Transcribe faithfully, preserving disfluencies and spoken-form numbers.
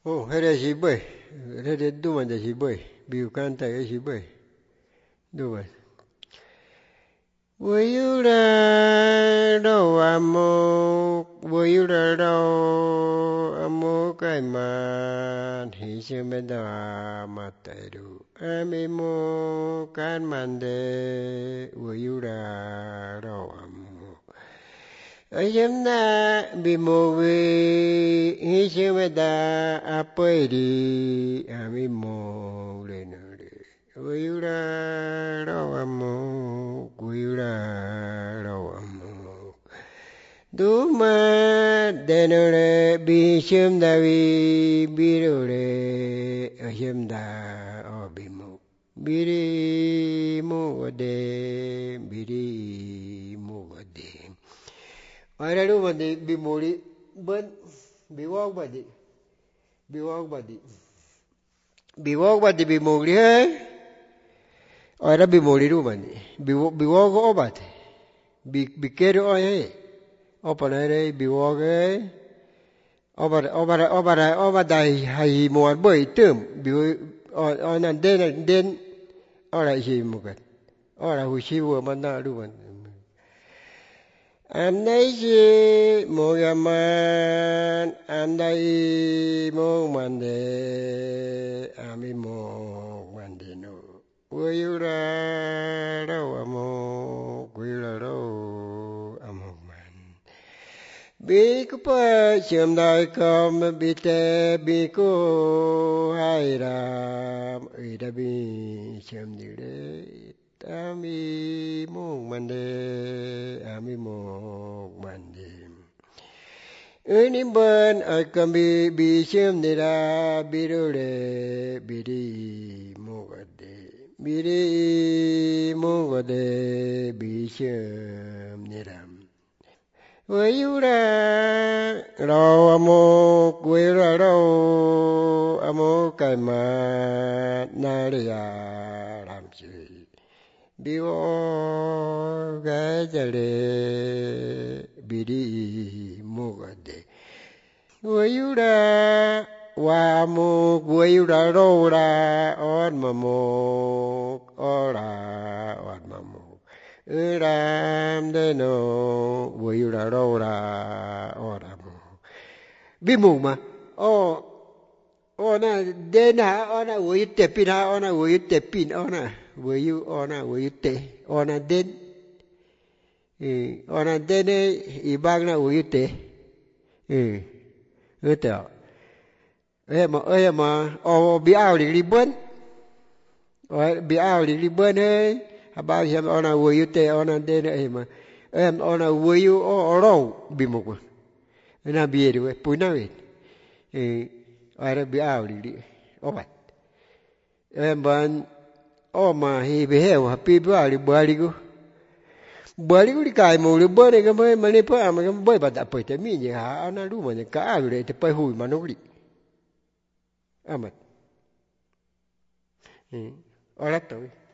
Oh, here is boy. Here do man is boy. Biu kan ta is boy. Do man. Will you ra đâu amo? Will you ra đâu amo cái mà hi se me da ma tai du. Ami mo kan man de. Will you ra đâu amo? Ayam na bimowi hi se me da apai di. Ami mo le na le. Will you ra đâu amo? Duma denore bishim davi birore ashim da obimu biri mu ade biri mu ade. Ara lu bandi bimori ban biwak badi biwak badi biwak badi bimori hai. Ara bimori lu bandi biwak obat bi bikero ai opanare biwak ai obat obat obat obat dai hai muar boi tum bi onan den den ora hi mukat ora hushi wo mana lu ban amnai ji mogaman amnai mo mande ami mo mande no Wayura rau amo Wayura rau amo man Bikupa chim dai kom bite biku hairam ida bi chim dire Ami mong mande ami mong mande Ini ban akan bi bi chim dira birure biri mogade Biri mongode bisham niram. Wayura rao amo kuira rao amo kaima naria ramchi. Biwo gajale biri mongode. Wayura wa mu wayura rora on mamuk ora on mamuk ram de no wayura rora ora mu bimu ma o ona de na ona wayute pina ona wayute pin ona wayu ona wayute ona den eh ona den ibang na wayute eh ito em mà ơi mà ô bị ao đi bơn ơi bị ao đi bơn ấy à bao giờ ona vui tê ona đê này mà em ona vui ô rau bị một mà na bị đi pui na vậy ơi bị ao đi đi ô vậy em bạn ô mà hi bị heo happy bị ao đi bơi đi cô bơi đi cô đi cài mù đi bơi này cái mấy mấy này phải mà cái bơi bắt tập phải thế mi gì hả ona lu mà cái ao rồi thì phải hui mà nó đi amat. Hmm. Orat tu.